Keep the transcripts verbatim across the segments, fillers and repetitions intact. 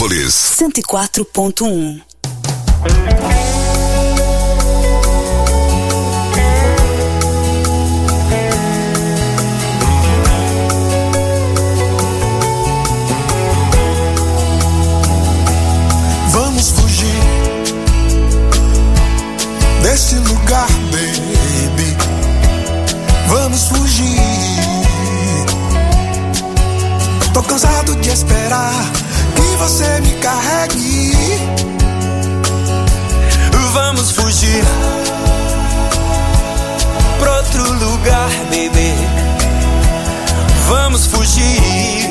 Metrópolis cento e quatro ponto um. Vamos fugir desse lugar, baby. Vamos fugir. Tô cansado de esperar que você me carregue. Vamos fugir pra outro lugar, baby. Vamos fugir.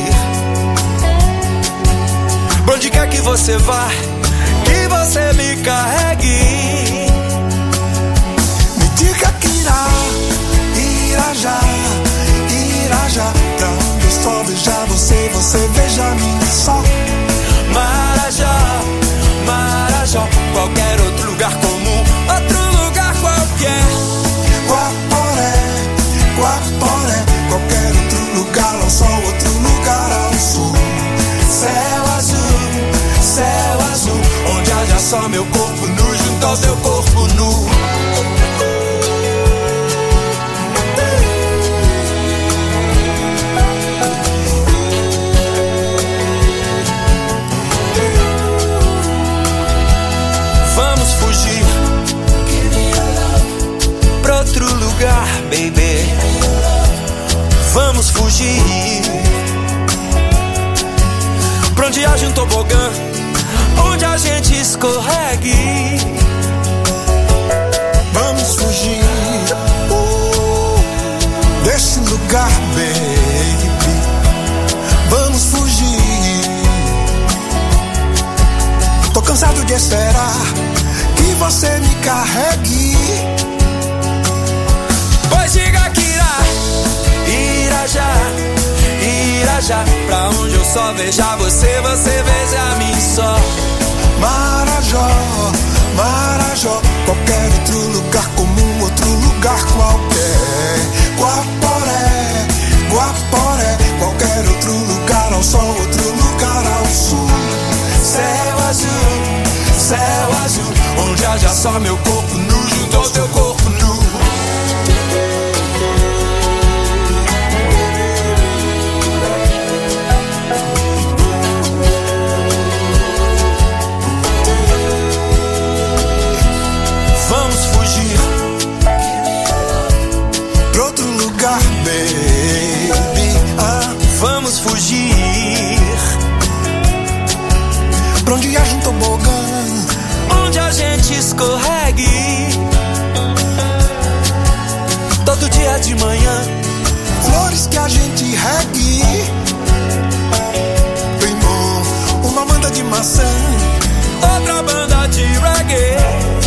Pra onde quer que você vá, que você me carregue. Me diga que irá, irá já, irá já. Pra onde eu só veja você, você veja a mim só. Marajó, Marajó, qualquer outro lugar comum, outro lugar qualquer. Guaporé, Guaporé, qualquer outro lugar ao sol, outro lugar ao sul. Céu azul, céu azul, onde haja só meu corpo nu junto ao teu corpo nu. Vamos fugir pra outro lugar, baby. Vamos fugir pra onde haja um tobogã, onde a gente escorregue. Vamos fugir uh, desse lugar, baby. Vamos fugir. Tô cansado de esperar que você me carregue. Pois diga que irá, irá já, irá já. Pra onde eu só veja você, você veja a mim só. Marajó, Marajó, qualquer outro lugar comum, outro lugar qualquer. Guaporé, Guaporé, qualquer outro lugar ao sol, outro lugar ao sul. Céu azul, céu azul, onde haja só meu corpo nu junto ao teu corpo nu. Vamos fugir pra outro lugar, baby. Ah, vamos fugir pra onde haja um tobogã, onde a gente escorregue. Todo dia de manhã, flores que a gente regue. Primo, uma banda de maçã, outra banda de reggae.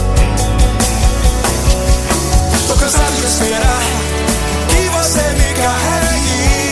Tô cansado de esperar que você me carregue.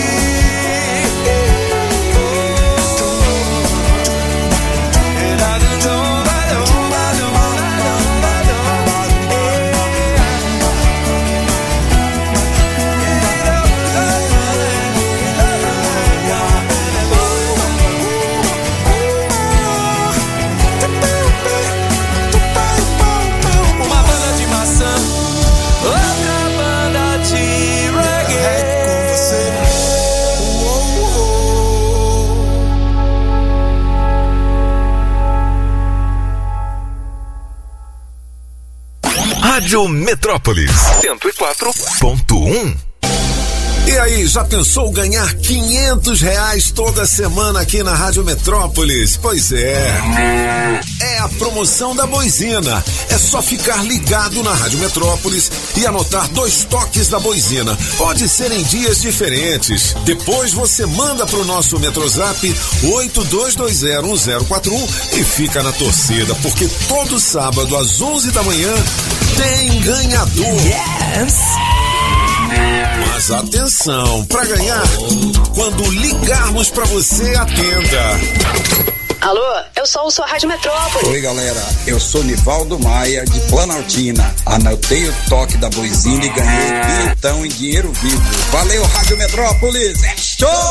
Rádio Metrópolis cento e quatro ponto um. E aí, já pensou ganhar quinhentos reais toda semana aqui na Rádio Metrópolis? Pois é. É a promoção da Boizina. É só ficar ligado na Rádio Metrópolis e anotar dois toques da Boizina. Pode ser em dias diferentes. Depois você manda pro nosso Metrozap oito dois dois zero um zero quatro um e fica na torcida, porque todo sábado às onze da manhã tem ganhador. Yes! Mas atenção, para ganhar, quando ligarmos para você, atenda. Alô, eu sou o sua Rádio Metrópolis. Oi, galera, eu sou Nivaldo Maia, de Planaltina. Anotei o toque da Boizina e ganhei bilhetão em dinheiro vivo. Valeu, Rádio Metrópolis, é show!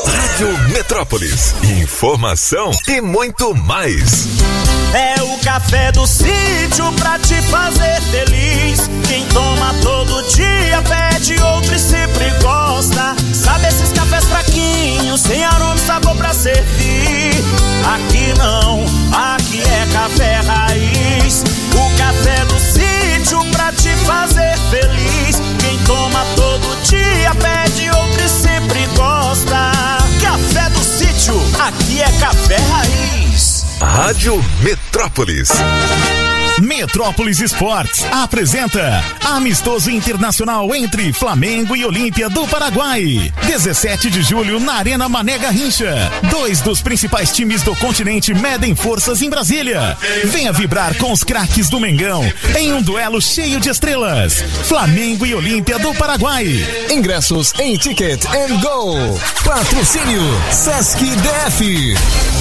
Rádio Metrópolis. Informação e muito mais. É o café do sítio pra te fazer feliz. Quem toma todo dia pede outro e sempre gosta. Sabe esses cafés fraquinhos, sem aroma e sabor pra servir? Aqui não, aqui é café raiz. O café do sítio pra te fazer feliz. Quem toma todo dia pede outro e sempre gosta. Café do sítio, aqui é café raiz. Rádio Metrópolis. Metrópolis Esportes apresenta Amistoso Internacional entre Flamengo e Olímpia do Paraguai. dezessete de julho na Arena Mané Garrincha. Dois dos principais times do continente medem forças em Brasília. Venha vibrar com os craques do Mengão em um duelo cheio de estrelas. Flamengo e Olímpia do Paraguai. Ingressos em Ticket and Go. Patrocínio Sesc D F.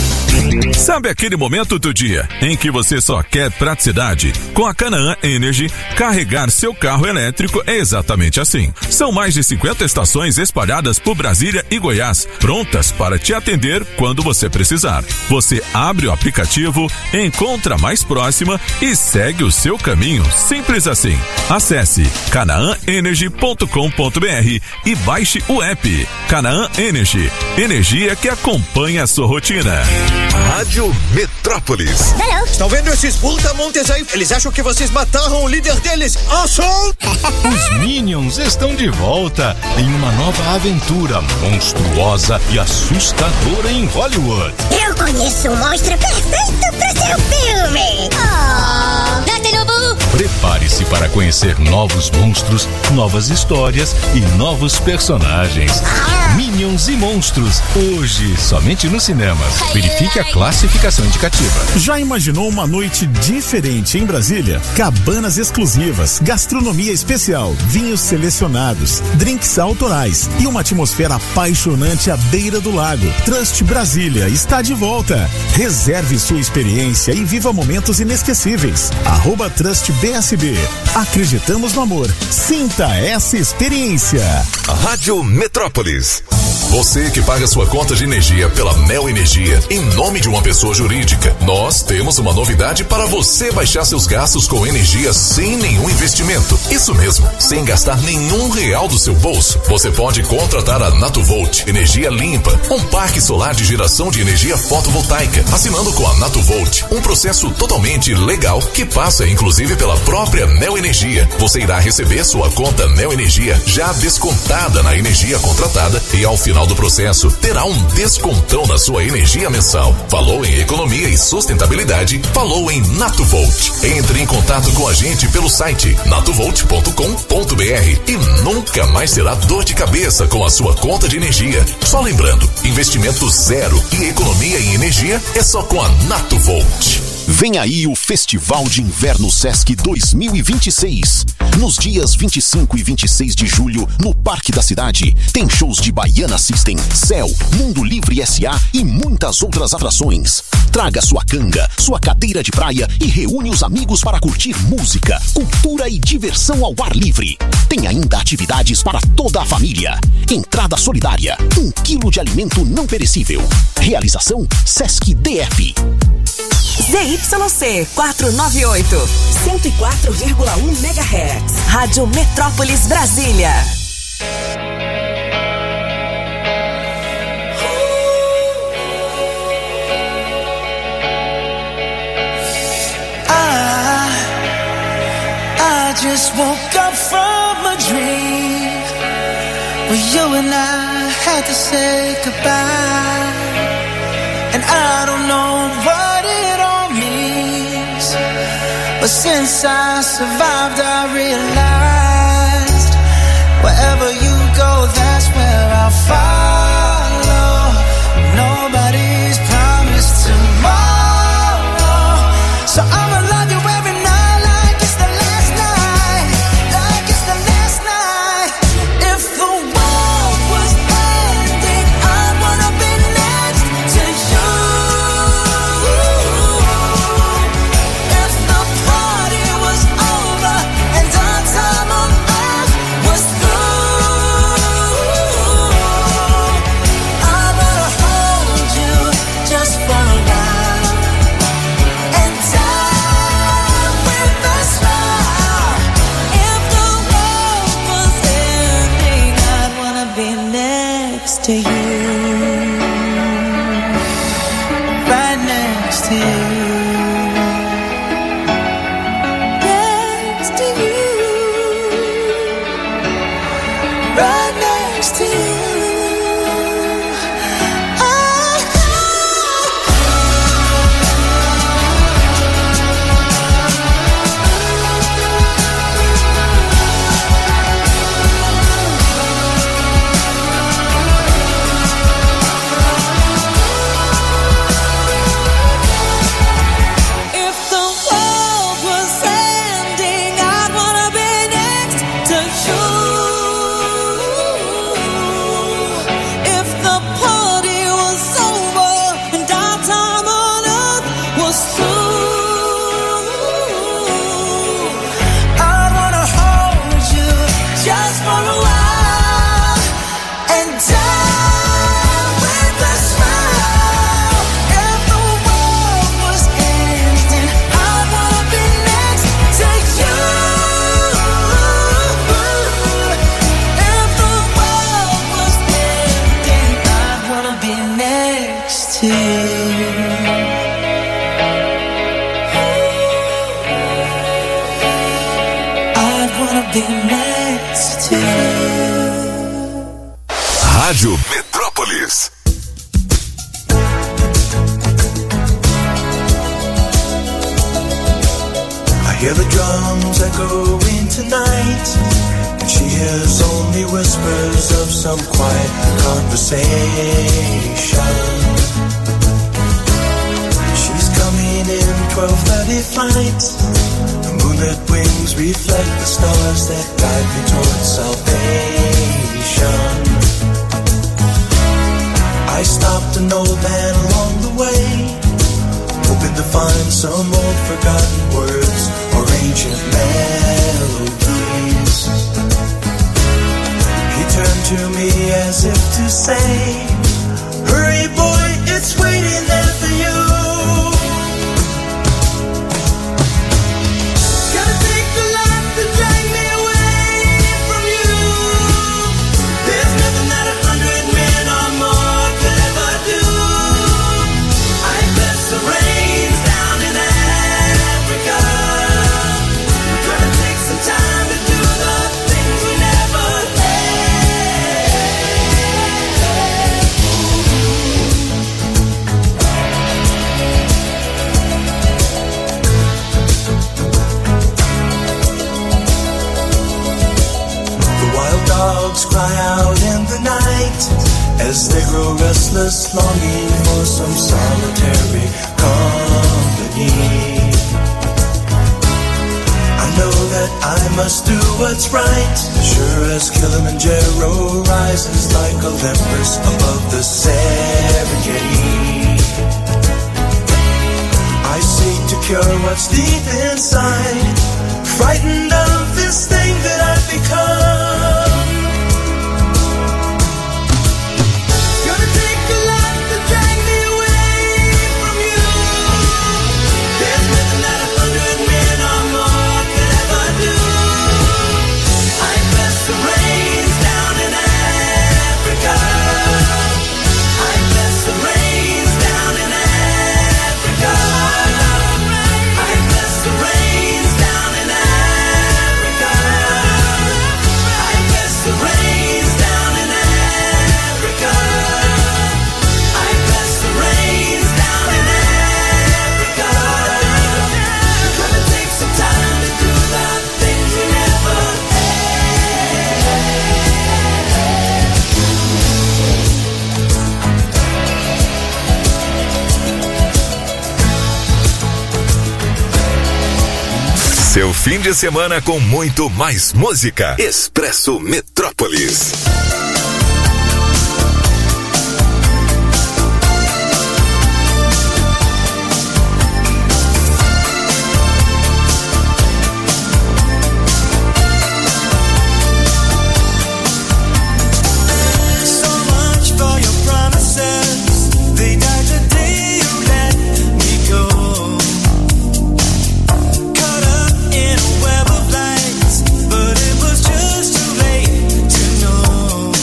Sabe aquele momento do dia em que você só quer praticidade? Com a Canaã Energy, carregar seu carro elétrico é exatamente assim. São mais de cinquenta estações espalhadas por Brasília e Goiás, prontas para te atender quando você precisar. Você abre o aplicativo, encontra a mais próxima e segue o seu caminho. Simples assim. Acesse canaã energy ponto com ponto b r e baixe o app. Canaã Energy, energia que acompanha a sua rotina. Rádio Metrópolis. Estão vendo esses brutamontes aí? Eles acham que vocês mataram o líder deles. Awesome! Os Minions estão de volta em uma nova aventura monstruosa e assustadora em Hollywood. Eu conheço um monstro perfeito para seu filme. Oh, Gaterubu! Prepare-se para conhecer novos monstros, novas histórias e novos personagens. Ah. Minions e Monstros, hoje somente nos cinemas. Verifique a classificação indicativa. Já imaginou uma noite diferente em Brasília? Cabanas exclusivas, gastronomia especial, vinhos selecionados, drinks autorais e uma atmosfera apaixonante à beira do lago. Trust Brasília está de volta. Reserve sua experiência e viva momentos inesquecíveis. Arroba Trust B S B. Acreditamos no amor. Sinta essa experiência. Rádio Metrópolis. Você que paga sua conta de energia pela Neo Energia em nome de uma pessoa jurídica, nós temos uma novidade para você baixar seus gastos com energia sem nenhum investimento. Isso mesmo, sem gastar nenhum real do seu bolso. Você pode contratar a Natuvolt, energia limpa, um parque solar de geração de energia fotovoltaica. Assinando com a Natuvolt, um processo totalmente legal que passa inclusive pela própria Neo Energia. Você irá receber sua conta Neo Energia já descontada na energia contratada e ao final do processo terá um descontão na sua energia mensal. Falou em economia e sustentabilidade? Falou em Natuvolt. Entre em contato com a gente pelo site natuvolt ponto com ponto b r e nunca mais terá dor de cabeça com a sua conta de energia. Só lembrando, investimento zero e economia em energia é só com a Natuvolt. Vem aí o Festival de Inverno Sesc dois mil e vinte e seis. Nos dias vinte e cinco e vinte e seis de julho, no Parque da Cidade, tem shows de Baiana System, Céu, Mundo Livre S A e muitas outras atrações. Traga sua canga, sua cadeira de praia e reúne os amigos para curtir música, cultura e diversão ao ar livre. Tem ainda atividades para toda a família. Entrada solidária, um quilo de alimento não perecível. Realização Sesc D F. Z Y C quatrocentos e noventa e oito, cento e quatro vírgula um megahertz. Rádio Metrópolis Brasília. I, I just woke up from a dream where you and I had to say goodbye, and I don't know what it all means, but since I survived I realized wherever you go, that's where I'll follow. Nobody's promised tomorrow, so I'ma love you every night like it's the last night, like it's the last night. If the world was ending, I wanna be next to you. If the party was over and our time next to you, right next to you. Rádio Metrópolis. I hear the drums echoing tonight, and she hears only whispers of some quiet conversation. She's coming in twelve thirty flight. The moonlit wings reflect the stars that guide me towards salvation. I stopped an old man along the way, hoping to find some old forgotten words or ancient melodies. He turned to me as if to say, hurry boy, it's waiting there for you. Gotta take the life to drag me away from you. There's nothing that a hundred men or more could ever do. I bless the rains down in Africa. We're gonna take some time to do the things we never The wild dogs cry out in the night as they grow restless, longing for some solitary company. I know that I must do what's right, sure as Kilimanjaro rises like Olympus above the Serengeti. I seek to cure what's deep inside, frightened of this thing that I've become. Gonna take a lot to drag me away from you. There's nothing that a hundred men or more could ever do. I bless the rains down in Africa. I bless the rains down in Africa. I bless the rains down in Africa. I bless the rains down in Africa. I bless the rains down in Africa. Gonna take some time to do the things we never Seu fim de semana com muito mais música. Expresso Metrópolis. So much for your promises. They died the day you let me go. Caught up in a web of lights, but it was just too late to know.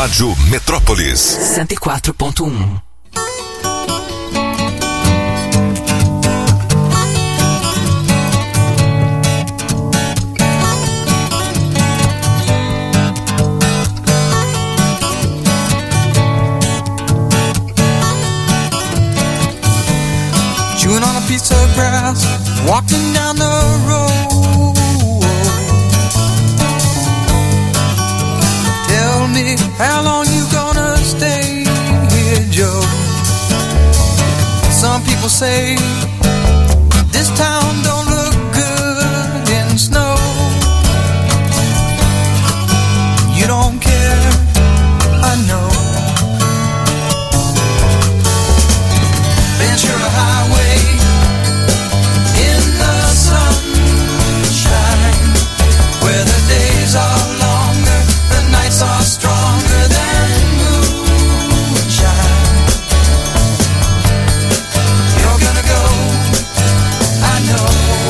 Rádio Metrópolis cento e quatro ponto um. Chewing on a piece of grass, walking down the road. Tell me, how long you gonna stay here, Joe? Some people say this town don't look good in snow. You don't care, I know. Ventura Highway in the sunshine, where the days are longer, the nights are stronger than moonshine. You're gonna go, I know.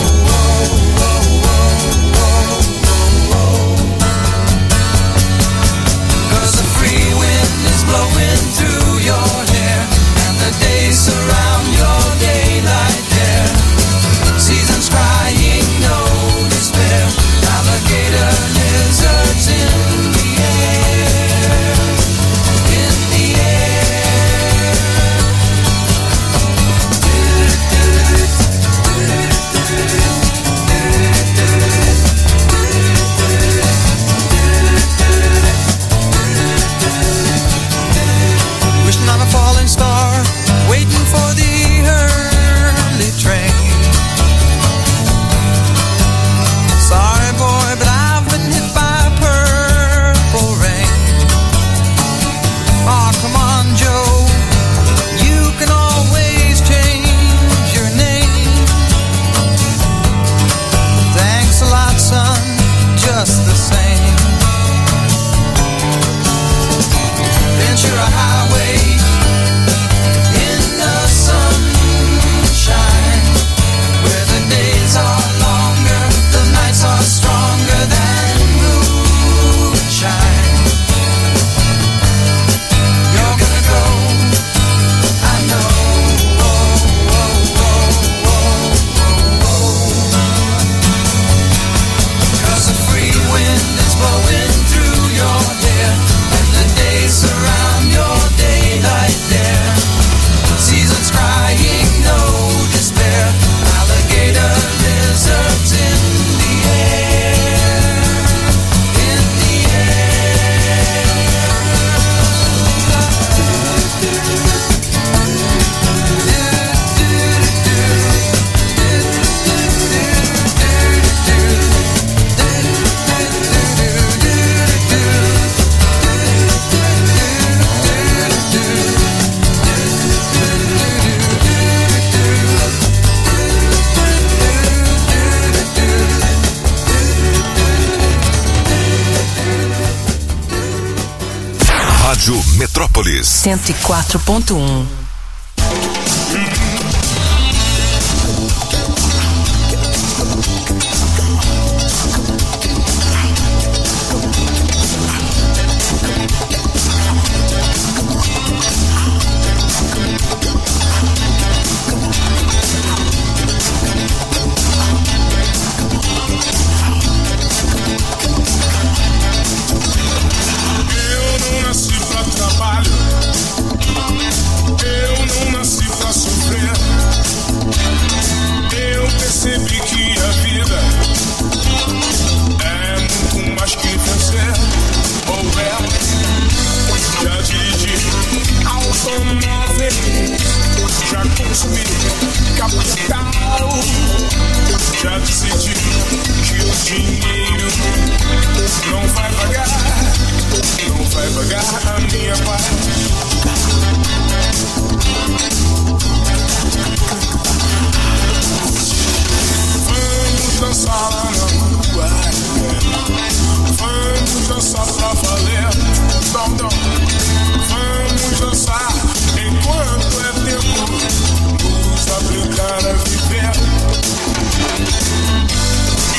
Cause the free wind is blowing through your hair, and the days surround your daylight there. Seasons crying, no despair. Alligator lizards in the air, in the air. Wishing on a falling star, waiting for the early train. Sorry boy, but I've been hit by purple rain. Oh, come on, Joe, you can always change your name. Thanks a lot, son, just the same. Ventura Highway in the sunshine, where the days are longer, the nights are stronger than moonshine. You're gonna go, I know. Cause the free wind is blowing through your hair, and the days surround your daylight there. Seasons crying, no despair. Alligator lizards in the air, in the Rádio Metrópolis cento e quatro ponto um.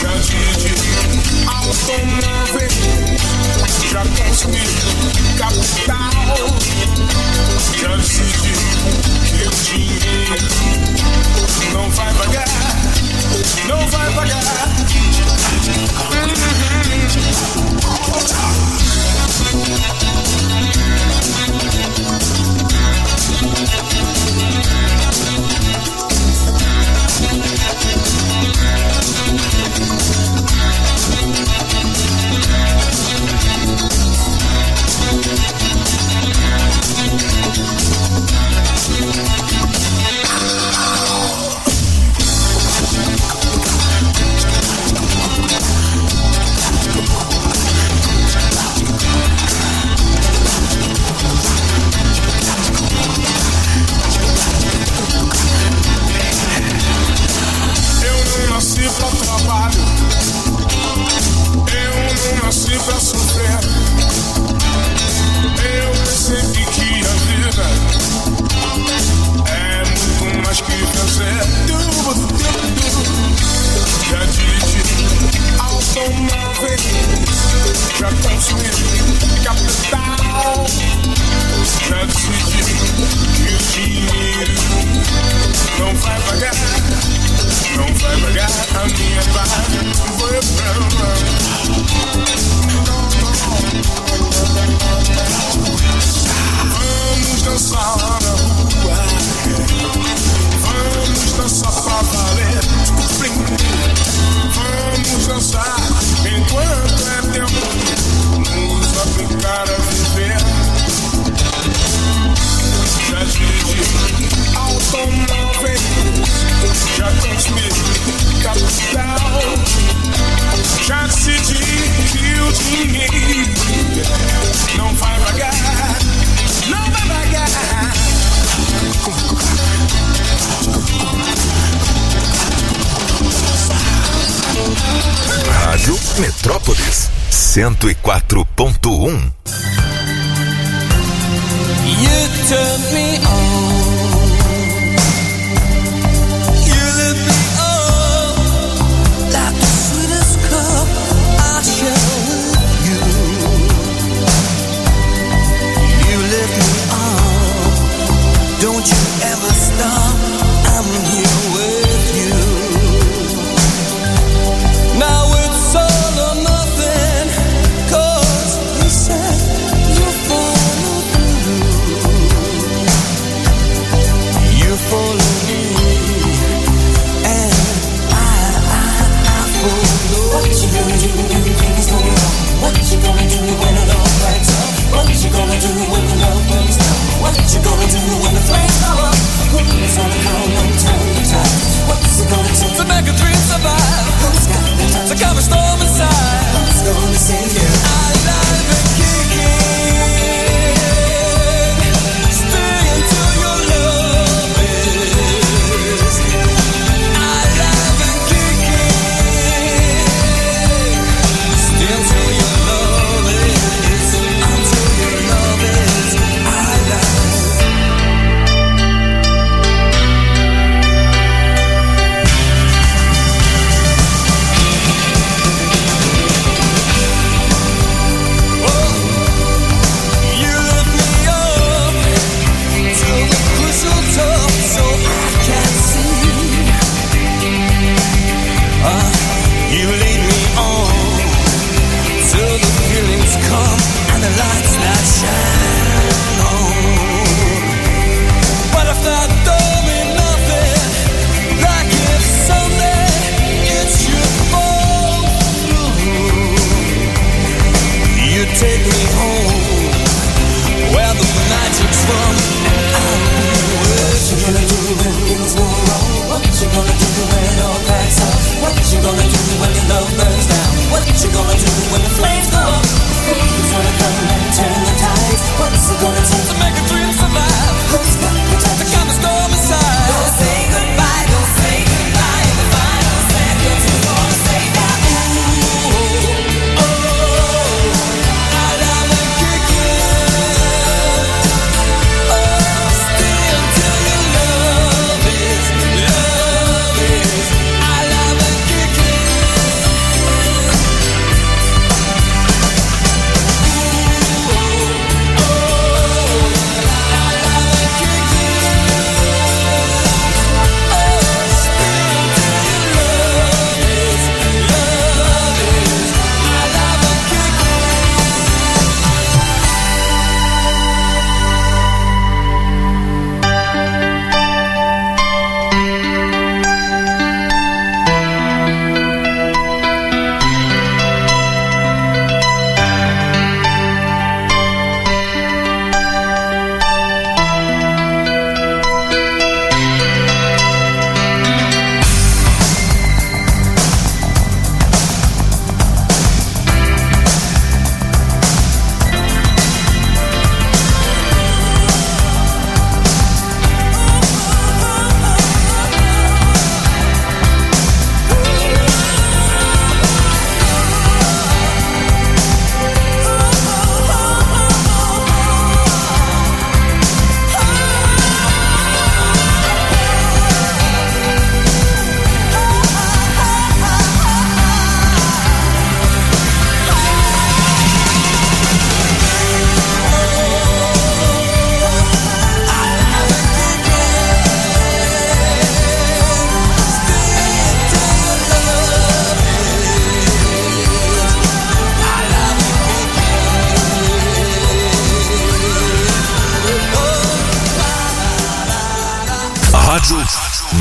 automóvel já consegui captar pra sofrer. Eu percebi que a vida é muito mais que vencer. Já dirigi automóveis, já construí capital, já decidi que o dinheiro não vai pagar, não vai pagar a minha parte. Foi vamos dançar na rua, vamos dançar pra valer. Vamos dançar enquanto é tempo, nos aplicar a viver. Já dirigi automóveis, já construí capital, já decidi que o dinheiro não vai pagar, não vai pagar. Rádio Metrópolis cento e quatro ponto um. You turn me on, you lift me up like the sweetest cup I share with you. You lift me up, don't you ever stop, I'm here with you. Now it's all or nothing, 'cause you said you'll follow through.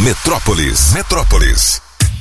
Metrópolis. Metrópolis.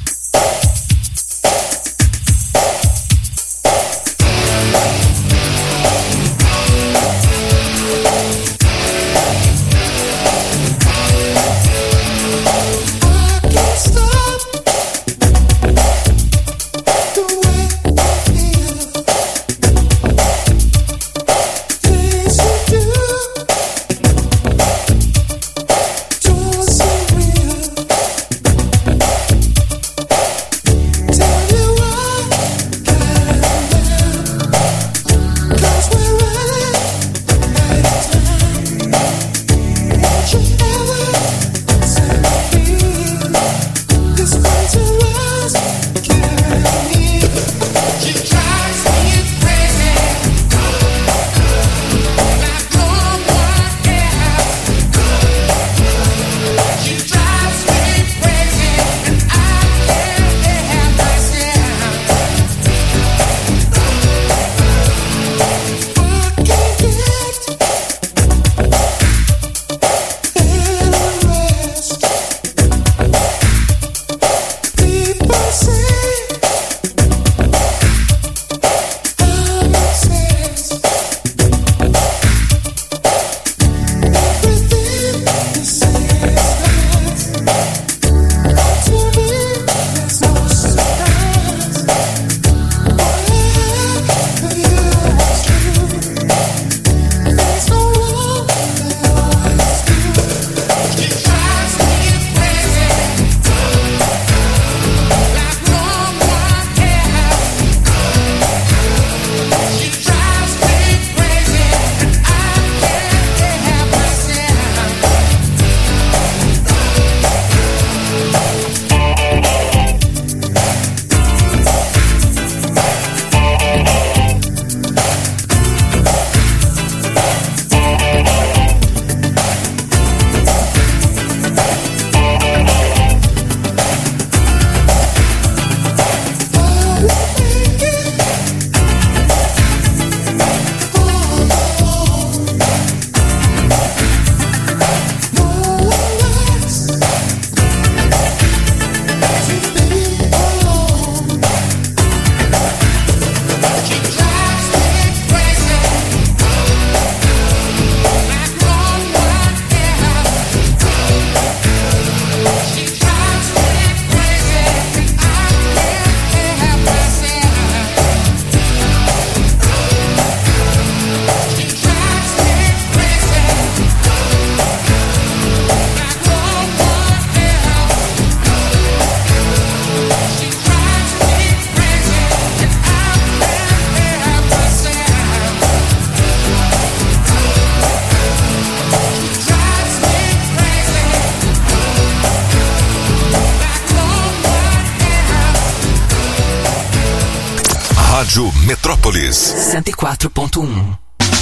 Rádio Metrópolis cento e quatro ponto um.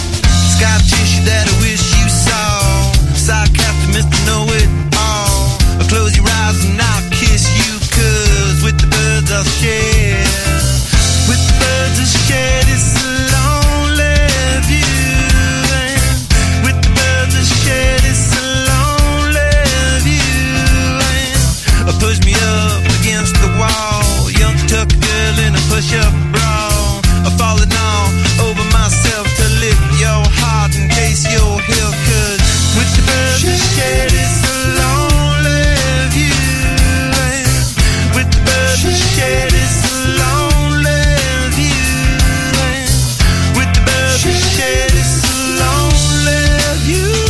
Scar tissue that I wish you saw. Sarcastic Mister Know It All. Close your eyes and I'll kiss you, cause with the birds I'll share. With the birds I'll share this lonely view. And with the birds I'll share this lonely view. And push me up against the wall. Young tuck girl in a push-up bra. I'm falling all over myself to lift your heart in case you're here, cause with the birds I share this lonely view. And with the birds I share this lonely view. And with the birds I share this lonely view.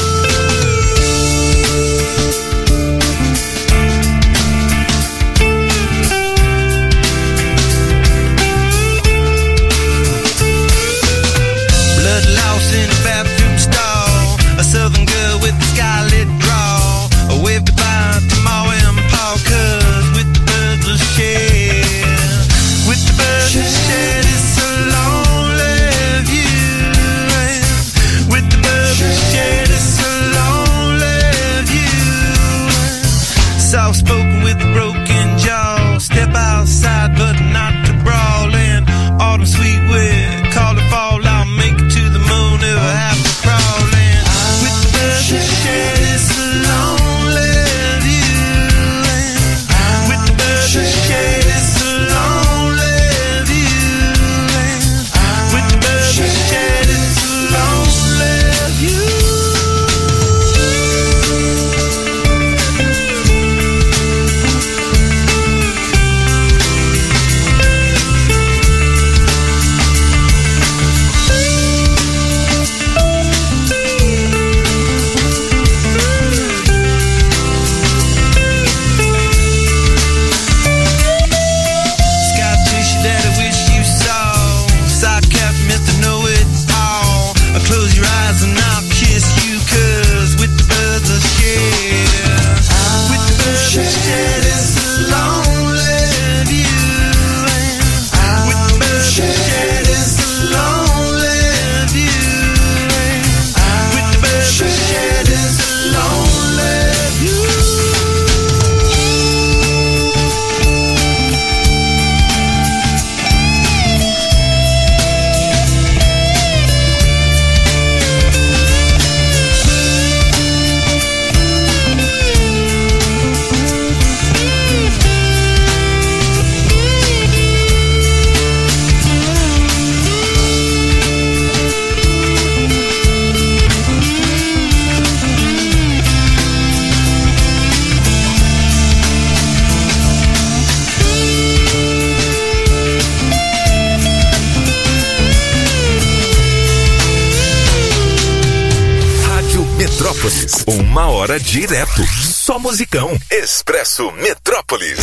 In a bathroom stall, a southern girl with a scarlet drawl. I wave goodbye to Ma and Pa, cause with the birds we'll share. With the birds we'll share this lonely view. With the birds we'll share this lonely view. Soft spoken with a broken jaw. Step outside but not to brawl. And autumn sweet wind, call it fall. I'll make it to the moon if I have to crawl in. With the birds that share this lonely view. lonely view. And with the birds shed is the lonely view. And with the birds shed is the lonely view. Metrópolis, uma hora direto. Só musicão. Expresso Metrópolis.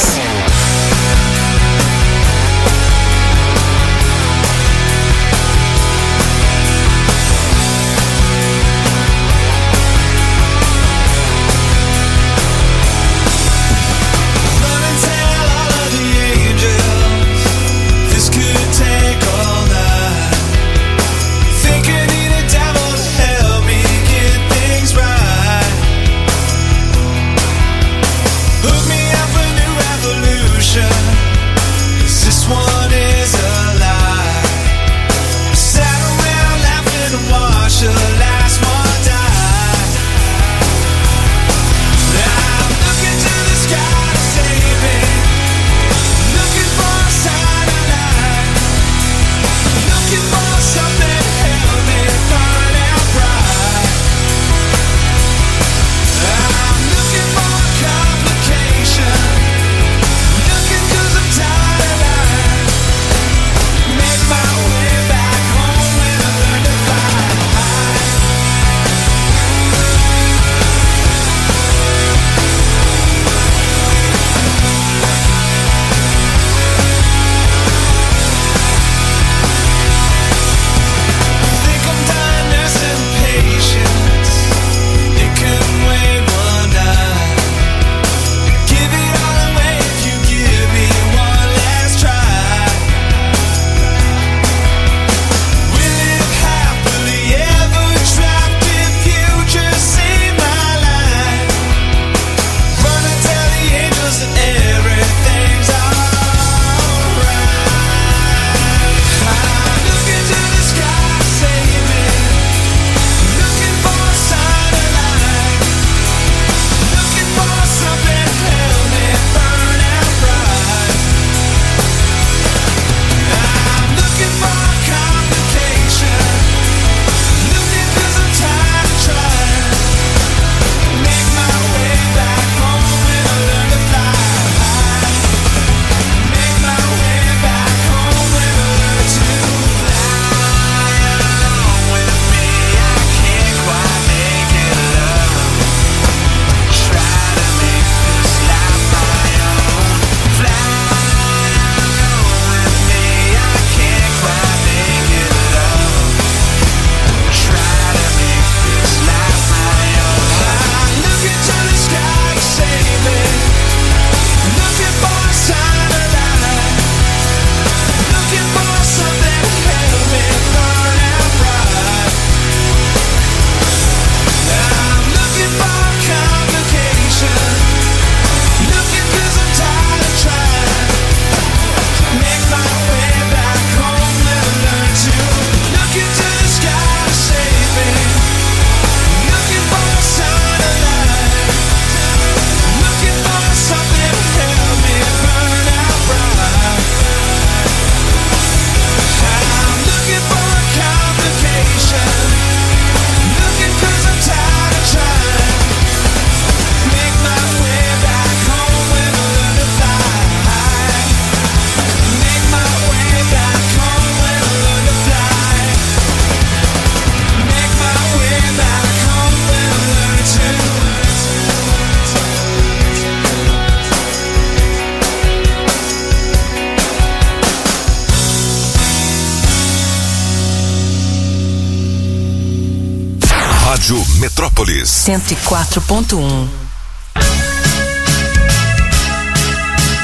Rádio Metrópolis cento e quatro ponto um.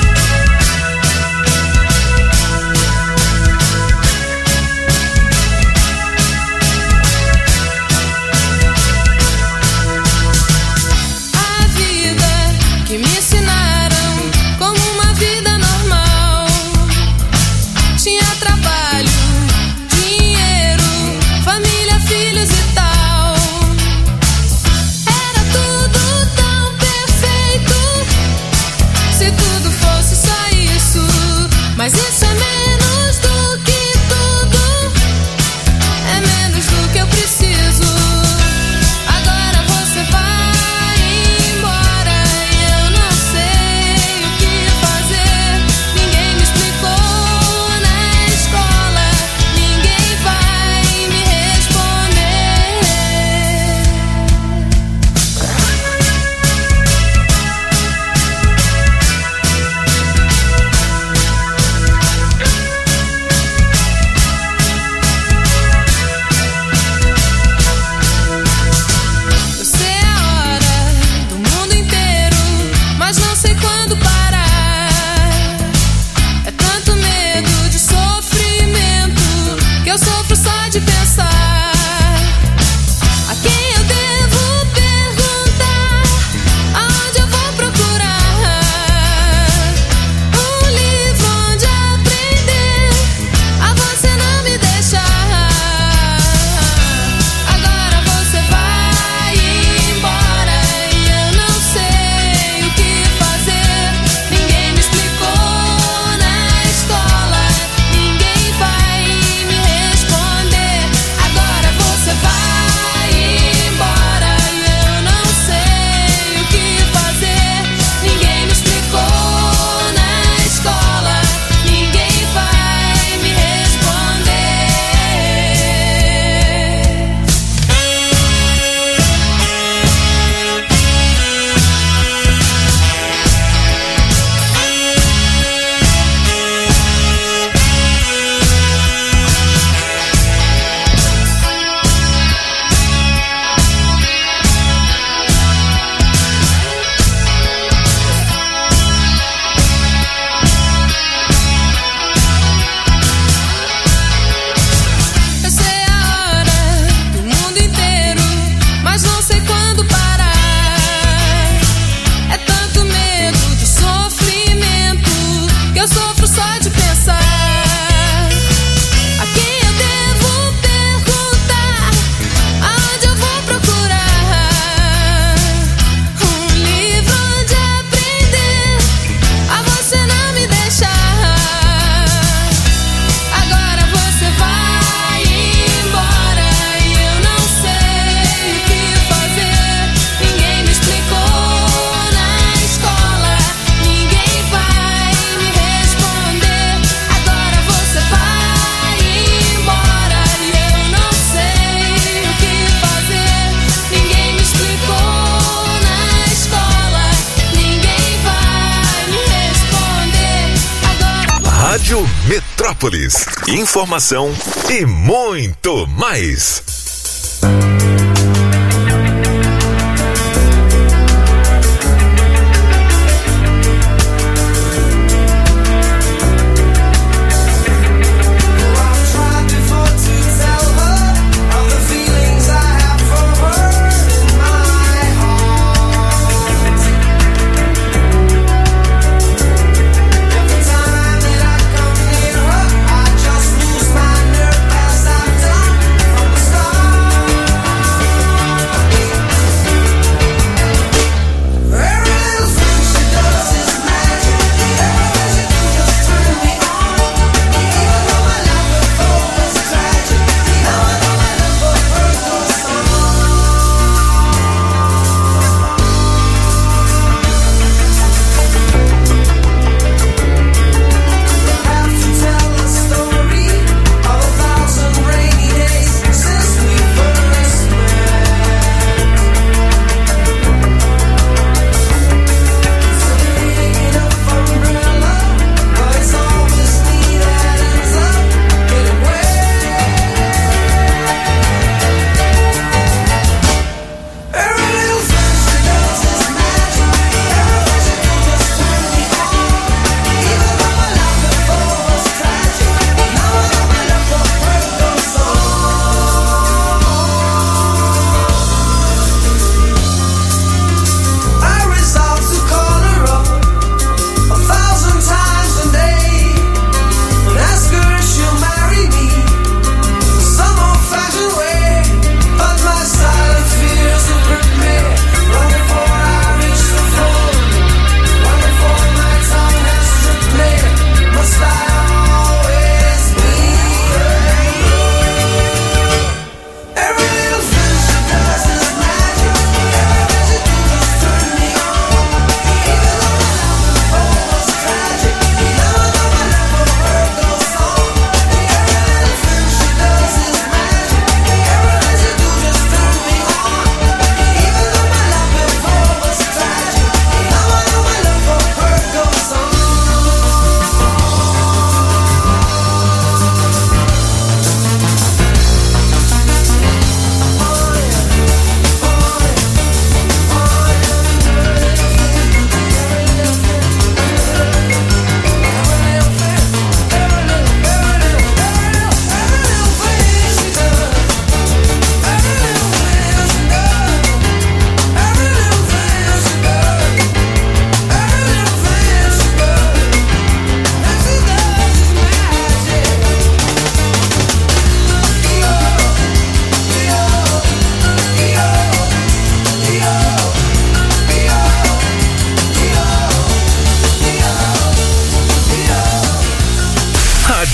se tudo fosse só isso, mas isso é menos do que tudo, é menos do que eu preciso. Agora você vai embora e eu não sei o que fazer. Ninguém me explicou na escola, ninguém vai me responder. Eu sei a hora do mundo inteiro, mas não sei quando parar. É tanto medo de sofrimento que eu sofro só de pensar. A quem eu devo perguntar? Aonde eu vou procurar? Um livro onde aprender a você não me deixar. Agora você vai embora e eu não sei o que fazer. Ninguém me explicou na escola, ninguém vai me responder. Agora você vai embora e eu não sei o que fazer. Ninguém me explicou na escola, ninguém vai me responder. Eu sei a hora do mundo inteiro, mas não sei quando parar. É tanto medo de sofrimento que eu sofro só de pensar. A quem eu devo perguntar? Aonde eu vou procurar? Um livro onde aprender a você não me deixar. Agora você vai embora e eu não sei o que fazer. Ninguém me explicou na escola, ninguém vai me responder. Agora você vai embora e eu não sei o que fazer. Ninguém me explicou na escola, ninguém vai me responder. Agora Rádio Metrópolis. Informação e muito mais. Just lose my nerve as I've done from the start.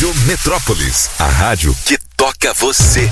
Rádio Metrópolis, a rádio que toca você.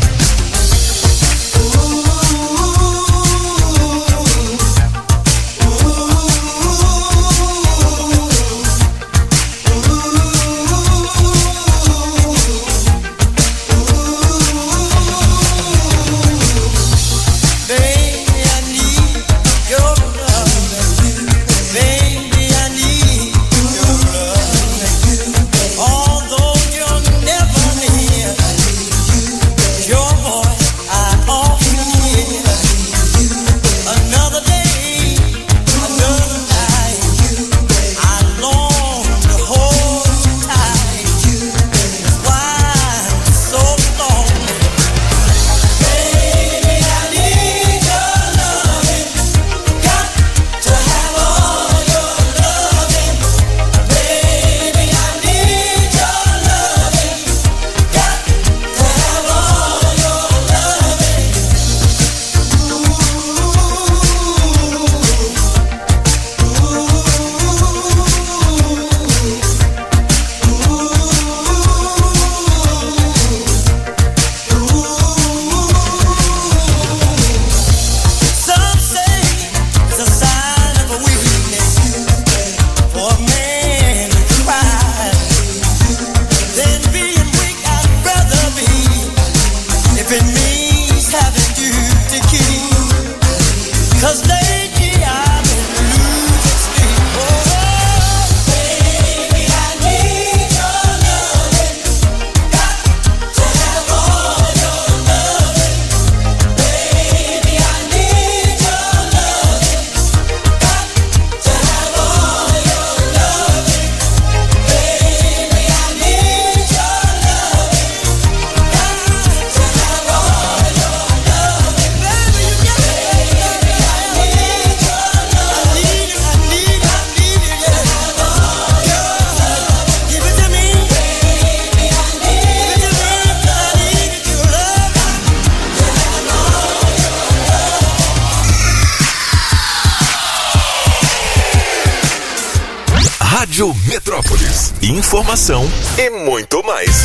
Rádio Metrópolis. Informação e muito mais.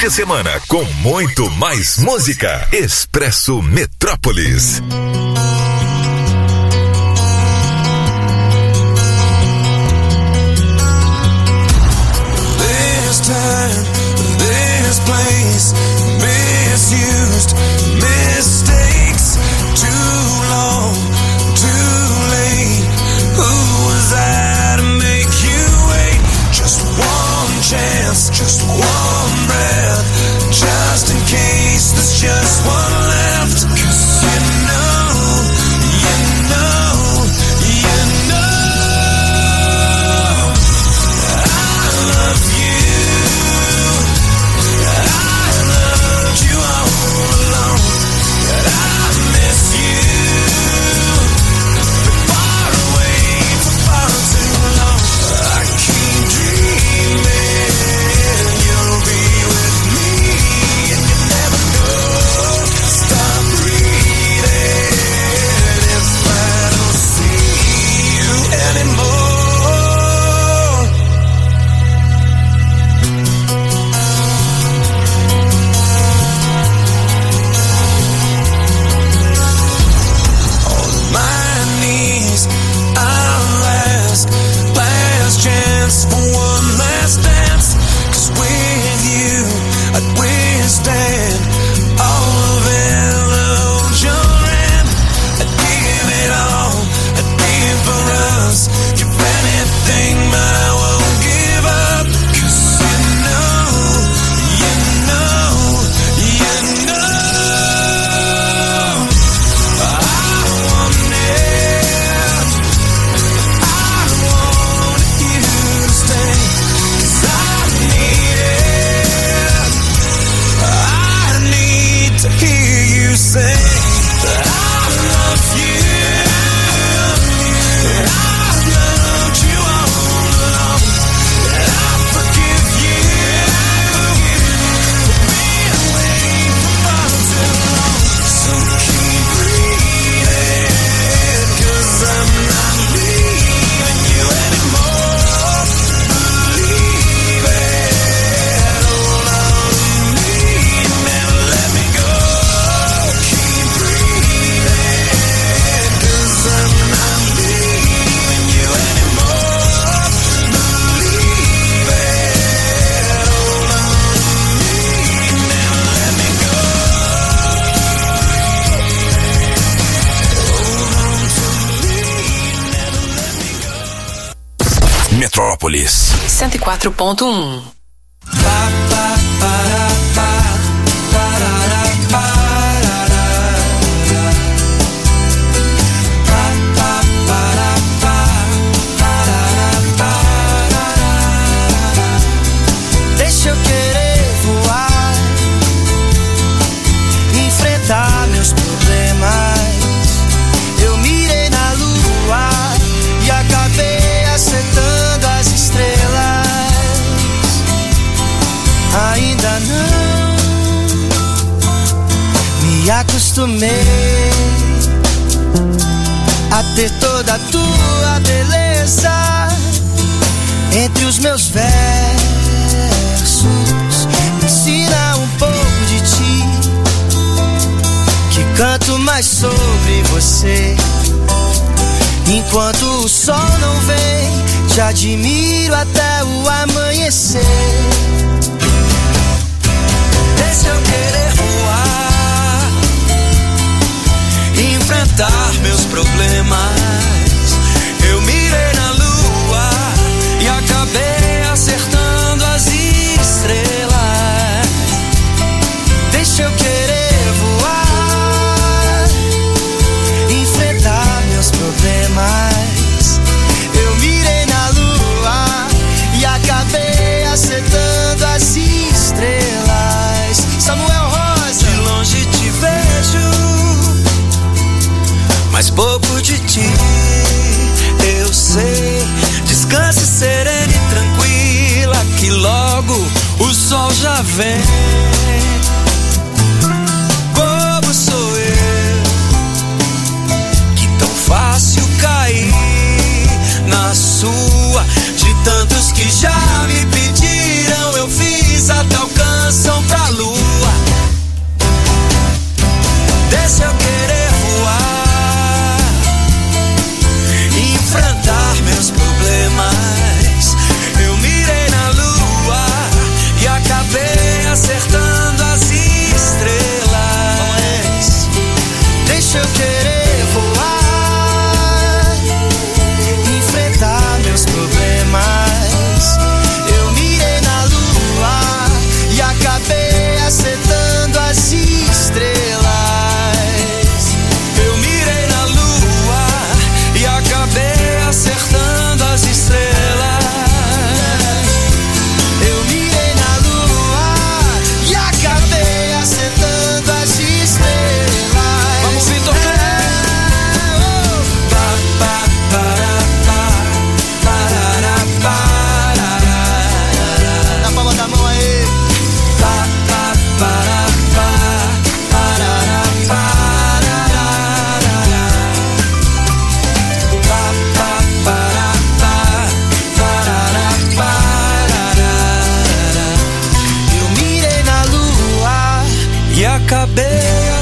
de semana com muito mais música. Expresso Metrópolis. This time, this place, misused, mistakes, too long, too late. Who was I to make you wait? Just one chance, just one breath, just in case there's just one left. 'Cause you know, you know, you know, I love you. I loved you all along, but I miss you. Been far away for far too long. I keep dreaming you'll be with me, and you never know. Stop breathing if I don't see you anymore. On my knees, I'll ask, last chance for one last dance. 'Cause with you, I'd withstand all of illusion. I'd give it all, I'd give for us, give anything, but I won't give up. 'Cause you know, you know, you know, I want it. I want you to stay, 'cause I need it. I need to hear you say that I love you. That I loved you all along. That I forgive you for being away for far too long. So keep breathing, 'cause I'm not leaving you anymore. Believe it, hold on to me, never let me go. Keep breathing, 'cause I'm not leaving you anymore. Believe it, hold on to me, never let me go. Metrópolis. cento e quatro ponto um. Deixa eu querer voar, enfrentar meus problemas. Eu mirei na lua e acabei acertando as estrelas. Ainda não me acostumei a ter toda a tua beleza entre os meus versos. Me ensina um pouco de ti, que canto mais sobre você. Enquanto o sol não vem, te admiro até o amanhecer. Deixa eu querer voar, enfrentar meus problemas. Eu mirei na lua e acabei acertando as estrelas. Deixa eu querer voar, enfrentar meus problemas. Eu mirei na lua e acabei acertando as estrelas. Samuel Rosa, de longe te vejo, mas pouco de ti eu sei. Descanse serena e tranquila, que logo o sol já vem.